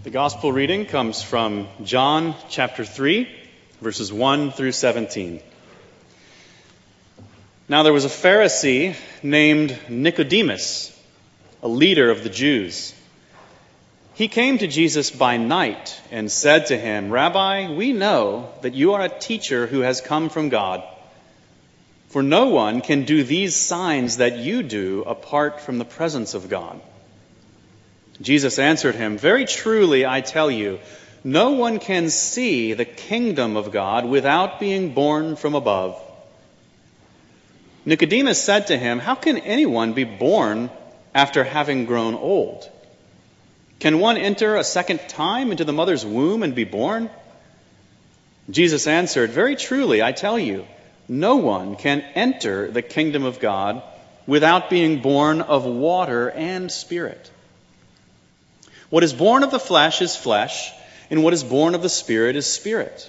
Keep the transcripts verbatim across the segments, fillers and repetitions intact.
The gospel reading comes from John chapter three, verses one through seventeen. Now there was a Pharisee named Nicodemus, a leader of the Jews. He came to Jesus by night and said to him, "Rabbi, we know that you are a teacher who has come from God. For no one can do these signs that you do apart from the presence of God." Jesus answered him, "Very truly I tell you, no one can see the kingdom of God without being born from above." Nicodemus said to him, "How can anyone be born after having grown old? Can one enter a second time into the mother's womb and be born?" Jesus answered, "Very truly I tell you, no one can enter the kingdom of God without being born of water and Spirit. What is born of the flesh is flesh, and what is born of the Spirit is spirit.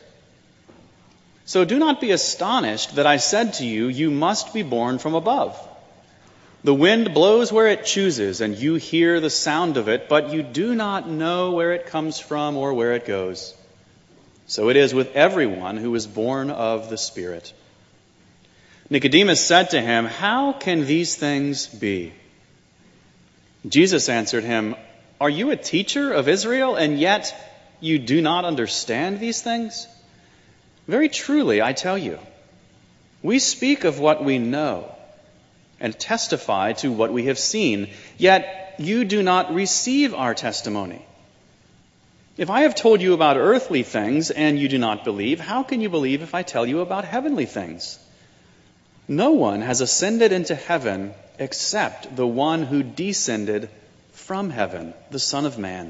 So do not be astonished that I said to you, you must be born from above. The wind blows where it chooses, and you hear the sound of it, but you do not know where it comes from or where it goes. So it is with everyone who is born of the Spirit." Nicodemus said to him, "How can these things be?" Jesus answered him, "Are you a teacher of Israel, and yet you do not understand these things? Very truly, I tell you, we speak of what we know and testify to what we have seen, yet you do not receive our testimony. If I have told you about earthly things and you do not believe, how can you believe if I tell you about heavenly things? No one has ascended into heaven except the one who descended from heaven, the Son of Man.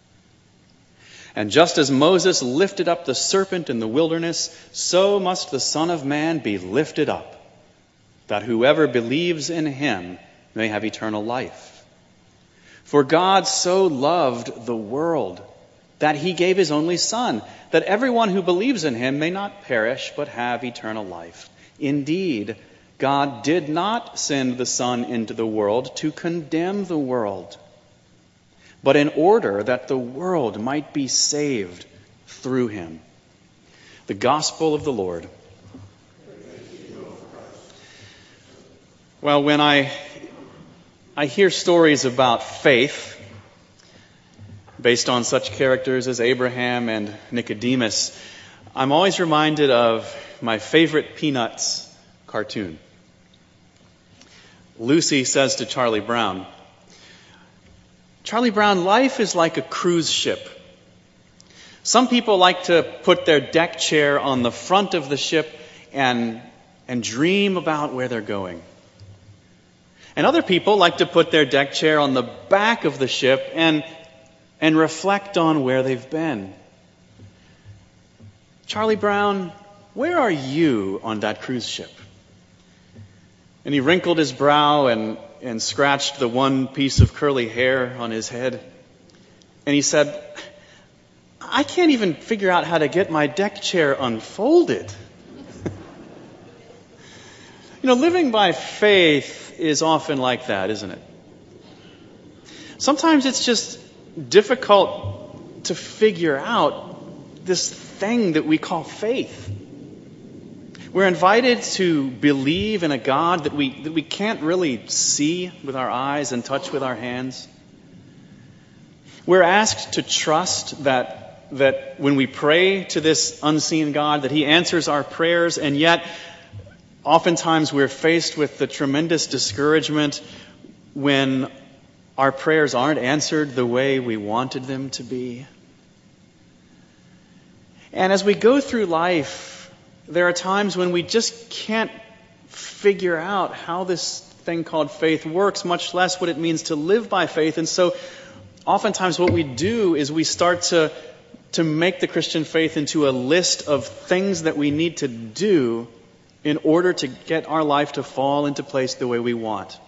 And just as Moses lifted up the serpent in the wilderness, so must the Son of Man be lifted up, that whoever believes in him may have eternal life. For God so loved the world that he gave his only Son, that everyone who believes in him may not perish but have eternal life. Indeed, God did not send the Son into the world to condemn the world, but in order that the world might be saved through him." The Gospel of the Lord. Well, when I I hear stories about faith based on such characters as Abraham and Nicodemus, I'm always reminded of my favorite Peanuts cartoon. Lucy says to Charlie Brown, "Charlie Brown, life is like a cruise ship. Some people like to put their deck chair on the front of the ship and, and dream about where they're going. And other people like to put their deck chair on the back of the ship and, and reflect on where they've been. Charlie Brown, where are you on that cruise ship?" And he wrinkled his brow and, and scratched the one piece of curly hair on his head. And he said, "I can't even figure out how to get my deck chair unfolded." You know, living by faith is often like that, isn't it? Sometimes it's just difficult to figure out this thing that we call faith. We're invited to believe in a God that we that we can't really see with our eyes and touch with our hands. We're asked to trust that that when we pray to this unseen God, that he answers our prayers, and yet oftentimes we're faced with the tremendous discouragement when our prayers aren't answered the way we wanted them to be. And as we go through life, there are times when we just can't figure out how this thing called faith works, much less what it means to live by faith. And so oftentimes what we do is we start to, to make the Christian faith into a list of things that we need to do in order to get our life to fall into place the way we want.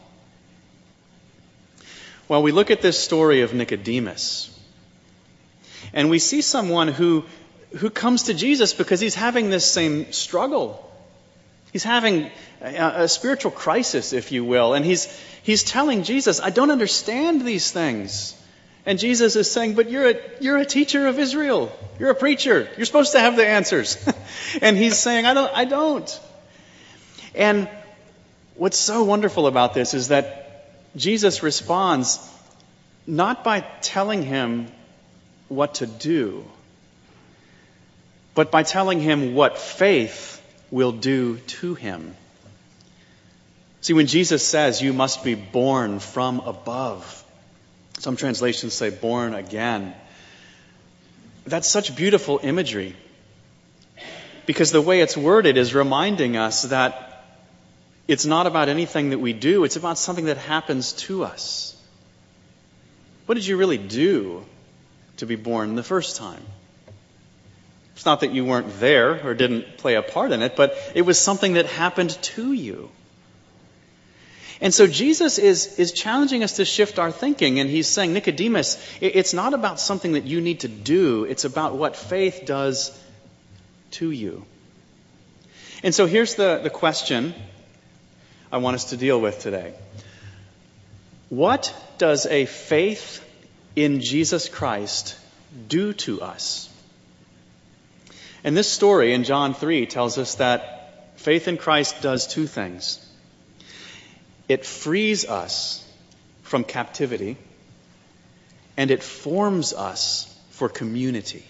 Well, we look at this story of Nicodemus, and we see someone who who comes to Jesus because he's having this same struggle. He's having a, a spiritual crisis, if you will, and he's he's telling Jesus, "I don't understand these things. And Jesus is saying, but you're a, you're a teacher of Israel. You're a preacher. You're supposed to have the answers. And he's saying, I don't, I don't. And what's so wonderful about this is that Jesus responds not by telling him what to do, but by telling him what faith will do to him. See, when Jesus says you must be born from above, some translations say born again, that's such beautiful imagery, because the way it's worded is reminding us that it's not about anything that we do, it's about something that happens to us. What did you really do to be born the first time? It's not that you weren't there or didn't play a part in it, but it was something that happened to you. And so Jesus is, is challenging us to shift our thinking, and he's saying, Nicodemus, it's not about something that you need to do, it's about what faith does to you. And so here's the, the question I want us to deal with today. What does a faith in Jesus Christ do to us? And this story in John three tells us that faith in Christ does two things. It frees us from captivity, and it forms us for community.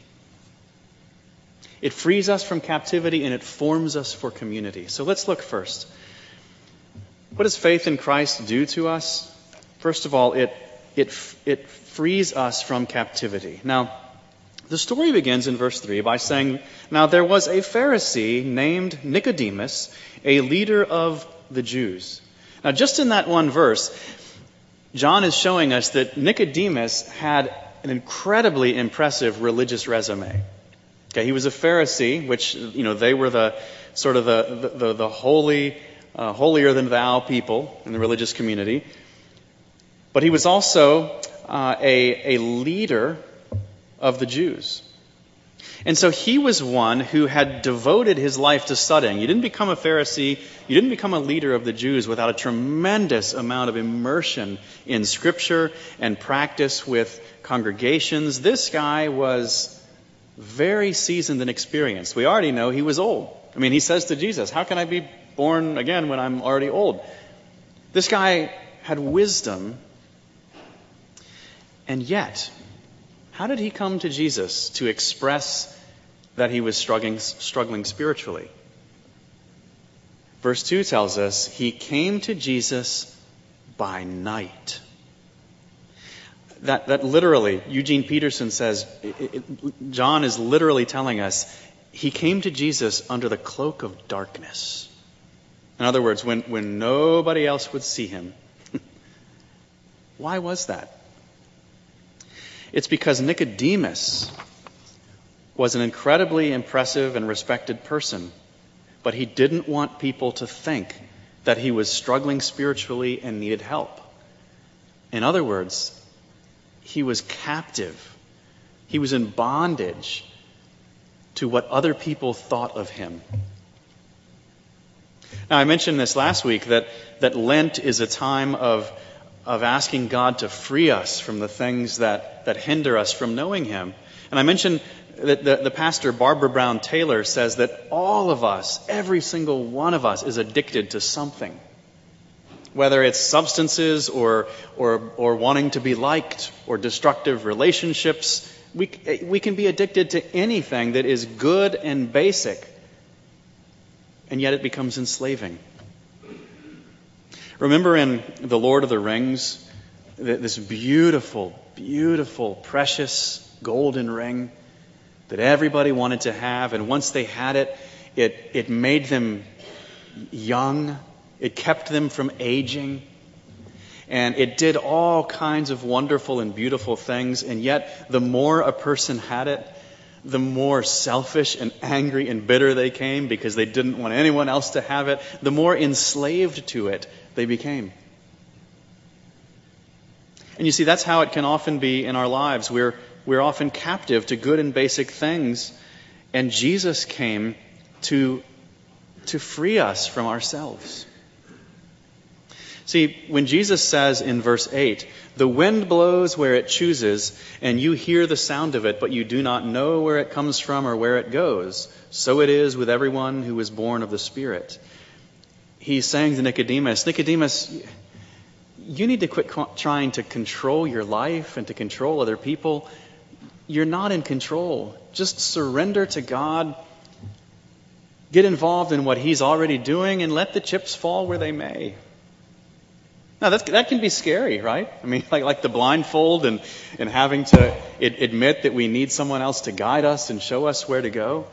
It frees us from captivity, and it forms us for community. So let's look first. What does faith in Christ do to us? First of all, it, it, it frees us from captivity. Now, the story begins in verse three by saying, now there was a Pharisee named Nicodemus, a leader of the Jews. Now, just in that one verse, John is showing us that Nicodemus had an incredibly impressive religious resume. Okay, he was a Pharisee, which, you know, they were the sort of the the, the holy, uh, holier than thou people in the religious community. But he was also uh, a a leader of the Jews. And so he was one who had devoted his life to studying. You didn't become a Pharisee, you didn't become a leader of the Jews without a tremendous amount of immersion in Scripture and practice with congregations. This guy was very seasoned and experienced. We already know he was old. I mean, he says to Jesus, how can I be born again when I'm already old? This guy had wisdom, and yet, how did he come to Jesus to express that he was struggling, struggling spiritually? Verse two tells us he came to Jesus by night. That, that literally, Eugene Peterson says, it, it, John is literally telling us he came to Jesus under the cloak of darkness. In other words, when, when nobody else would see him. Why was that? It's because Nicodemus was an incredibly impressive and respected person, but he didn't want people to think that he was struggling spiritually and needed help. In other words, he was captive. He was in bondage to what other people thought of him. Now, I mentioned this last week, that, that Lent is a time of of asking God to free us from the things that, that hinder us from knowing Him. And I mentioned that the, the pastor, Barbara Brown Taylor, says that all of us, every single one of us, is addicted to something. Whether it's substances or, or, or wanting to be liked or destructive relationships, we, we can be addicted to anything that is good and basic, and yet it becomes enslaving. Remember in The Lord of the Rings, this beautiful, beautiful, precious golden ring that everybody wanted to have, and once they had it, it, it made them young, it kept them from aging, and it did all kinds of wonderful and beautiful things, and yet the more a person had it, the more selfish and angry and bitter they came because they didn't want anyone else to have it, the more enslaved to it they became. And you see, that's how it can often be in our lives. We're, we're often captive to good and basic things, and Jesus came to, to free us from ourselves. See, when Jesus says in verse eight, the wind blows where it chooses, and you hear the sound of it, but you do not know where it comes from or where it goes, so it is with everyone who is born of the Spirit. He's saying to Nicodemus, Nicodemus, you need to quit trying to control your life and to control other people. You're not in control. Just surrender to God. Get involved in what He's already doing and let the chips fall where they may. Now, that's, that can be scary, right? I mean, like, like the blindfold and, and having to it, admit that we need someone else to guide us and show us where to go.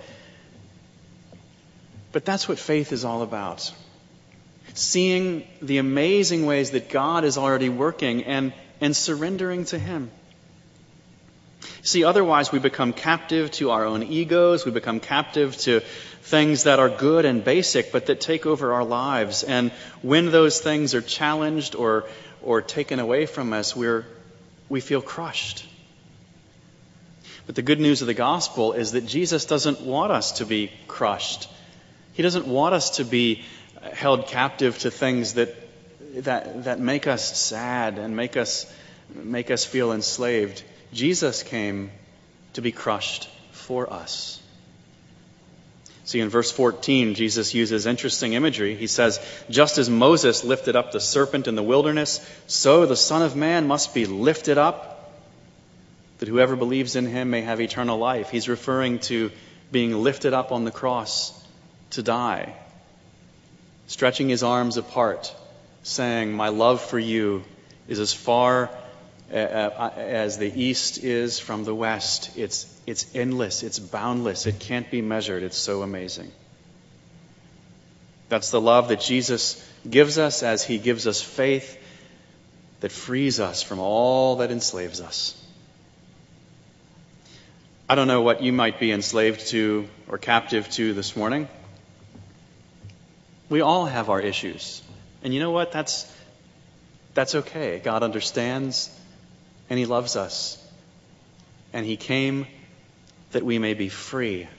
But that's what faith is all about. Seeing the amazing ways that God is already working and, and surrendering to Him. See, otherwise we become captive to our own egos. We become captive to things that are good and basic, but that take over our lives. And when those things are challenged or or taken away from us, we're we feel crushed. But the good news of the gospel is that Jesus doesn't want us to be crushed. He doesn't want us to be held captive to things that that that make us sad and make us make us feel enslaved. Jesus came to be crushed for us. See, in verse fourteen, Jesus uses interesting imagery. He says, just as Moses lifted up the serpent in the wilderness, so the Son of Man must be lifted up, that whoever believes in Him may have eternal life. He's referring to being lifted up on the cross to die, stretching His arms apart, saying, my love for you is as far as the east is from the west. It's it's endless, it's boundless, it can't be measured. It's so amazing. That's the love that Jesus gives us as He gives us faith that frees us from all that enslaves us. I don't know what you might be enslaved to or captive to this morning. We all have our issues. And you know what? That's that's okay. God understands. And He loves us. And He came that we may be free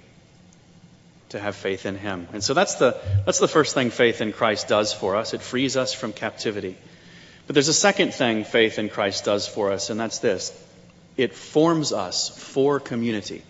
to have faith in Him. And so that's the that's the first thing faith in Christ does for us. It frees us from captivity. But there's a second thing faith in Christ does for us, and that's this. It forms us for community.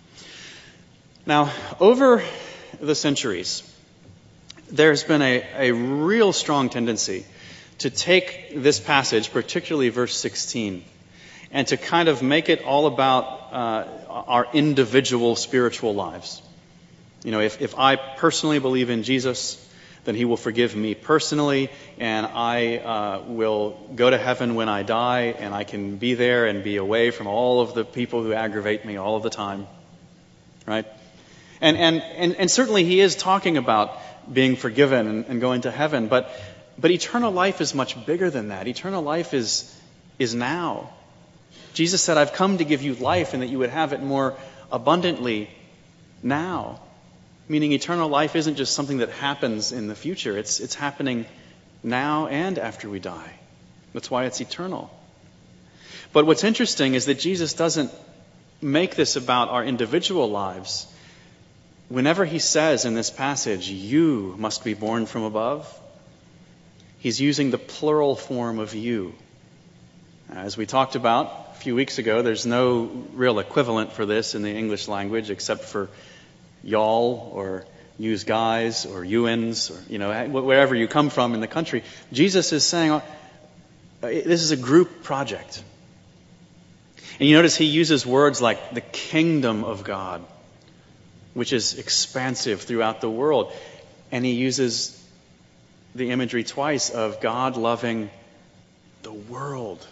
Now, over the centuries, there's been a, a real strong tendency to take this passage, particularly verse sixteen, and to kind of make it all about uh, our individual spiritual lives. You know, if, if I personally believe in Jesus, then He will forgive me personally, and I uh, will go to heaven when I die, and I can be there and be away from all of the people who aggravate me all of the time. Right? And and and, and certainly He is talking about being forgiven and, and going to heaven, but but eternal life is much bigger than that. Eternal life is is now. Jesus said, I've come to give you life and that you would have it more abundantly now. Meaning eternal life isn't just something that happens in the future. It's it's happening now and after we die. That's why it's eternal. But what's interesting is that Jesus doesn't make this about our individual lives. Whenever He says in this passage, you must be born from above, He's using the plural form of you. As we talked about a few weeks ago, there's no real equivalent for this in the English language except for y'all or yous guys or you'ins or, you know, wherever you come from in the country. Jesus is saying this is a group project. And you notice He uses words like the kingdom of God, which is expansive throughout the world. And He uses the imagery twice of God loving the world.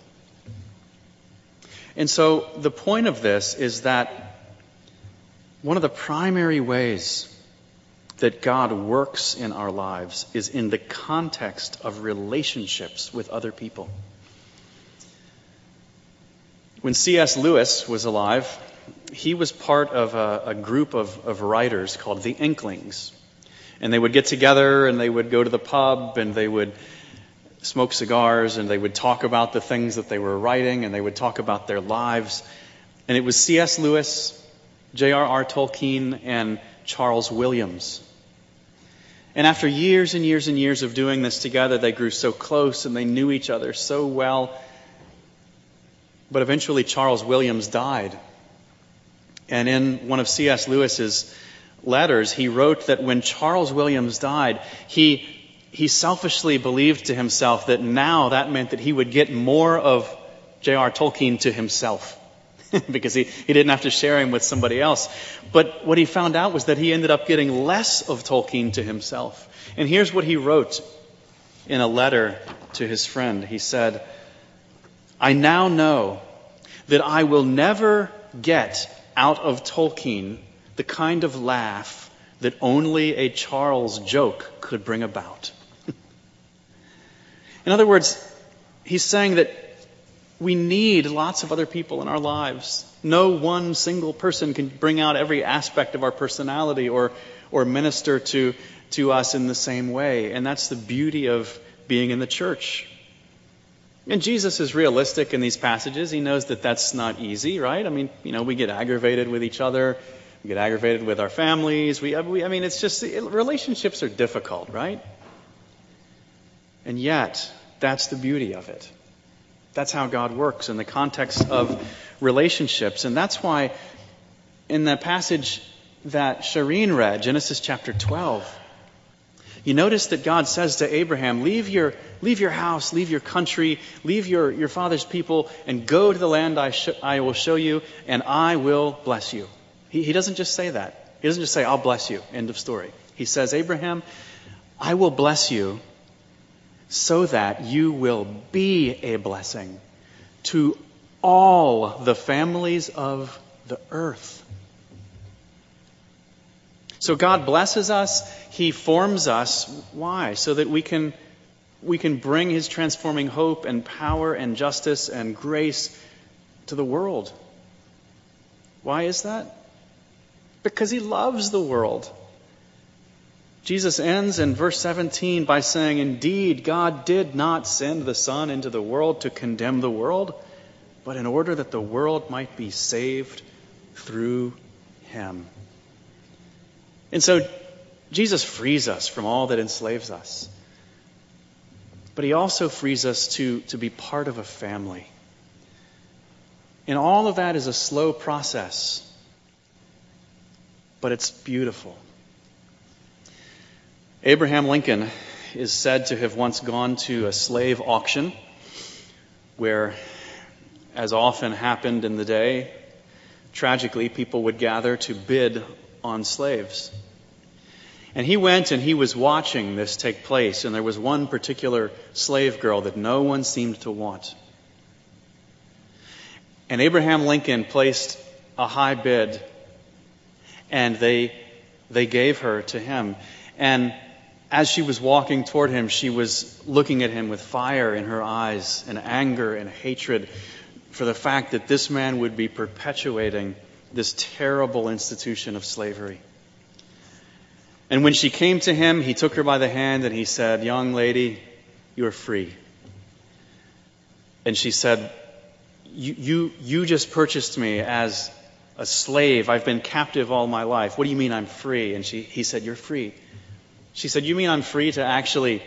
And so the point of this is that one of the primary ways that God works in our lives is in the context of relationships with other people. When C S Lewis was alive, he was part of a, a group of, of writers called the Inklings. And they would get together and they would go to the pub and they would smoke cigars and they would talk about the things that they were writing and they would talk about their lives. And it was C S Lewis, J R R Tolkien, and Charles Williams. And after years and years and years of doing this together, they grew so close and they knew each other so well. But eventually Charles Williams died. And in one of C S Lewis's letters, he wrote that when Charles Williams died, he he selfishly believed to himself that now that meant that he would get more of J R Tolkien to himself because he, he didn't have to share him with somebody else. But what he found out was that he ended up getting less of Tolkien to himself. And here's what he wrote in a letter to his friend. He said, "I now know that I will never get out of Tolkien the kind of laugh that only a Charles joke could bring about." In other words, he's saying that we need lots of other people in our lives. No one single person can bring out every aspect of our personality or or minister to, to us in the same way. And that's the beauty of being in the church. And Jesus is realistic in these passages. He knows that that's not easy, right? I mean, you know, we get aggravated with each other. We get aggravated with our families. We, we I mean, it's just, it, relationships are difficult, right? And yet, that's the beauty of it. That's how God works in the context of relationships. And that's why in the passage that Shireen read, Genesis chapter twelve, you notice that God says to Abraham, leave your leave your house, leave your country, leave your, your father's people, and go to the land I, sh- I will show you, and I will bless you. He, he doesn't just say that. He doesn't just say, I'll bless you, end of story. He says, Abraham, I will bless you so that you will be a blessing to all the families of the earth. So God blesses us. He forms us. Why? So that we can we can bring His transforming hope and power and justice and grace to the world. Why is that? Because He loves the world. Jesus ends in verse seventeen by saying, indeed, God did not send the Son into the world to condemn the world, but in order that the world might be saved through Him. And so Jesus frees us from all that enslaves us. But He also frees us to, to be part of a family. And all of that is a slow process, but it's beautiful. Abraham Lincoln is said to have once gone to a slave auction where, as often happened in the day, tragically, people would gather to bid on slaves. And he went and he was watching this take place, and there was one particular slave girl that no one seemed to want. And Abraham Lincoln placed a high bid, and they they gave her to him. And as she was walking toward him, she was looking at him with fire in her eyes and anger and hatred for the fact that this man would be perpetuating this terrible institution of slavery. And when she came to him, he took her by the hand and he said, young lady, you are free. And she said, you, you, you just purchased me as a slave. I've been captive all my life. What do you mean I'm free? And she, he said, you're free. She said, you mean I'm free to actually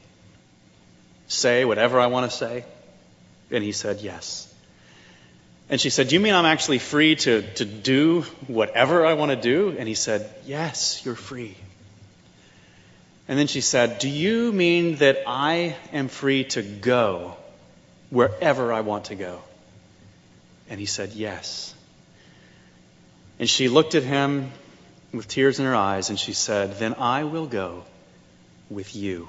say whatever I want to say? And he said, yes. And she said, you mean I'm actually free to, to do whatever I want to do? And he said, yes, you're free. And then she said, do you mean that I am free to go wherever I want to go? And he said, yes. And she looked at him with tears in her eyes, and she said, then I will go with you.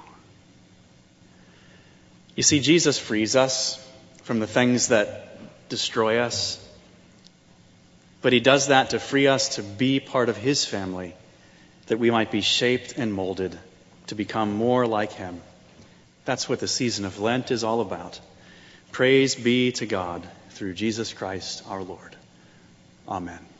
You see, Jesus frees us from the things that destroy us, but He does that to free us to be part of His family, that we might be shaped and molded to become more like Him. That's what the season of Lent is all about. Praise be to God through Jesus Christ our Lord. Amen.